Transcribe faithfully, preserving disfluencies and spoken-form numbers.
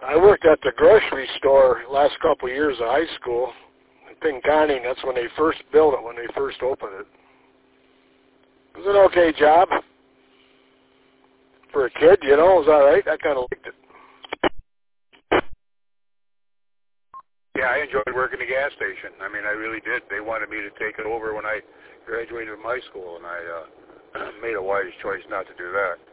I worked at the grocery store last couple of years of high school in Pinconning. That's when they first built it, when they first opened it. It was an okay job. For a kid, you know, it was all right. I kind of liked it. Yeah, I enjoyed working the gas station. I mean, I really did. They wanted me to take it over when I graduated from high school, and I uh, made a wise choice not to do that.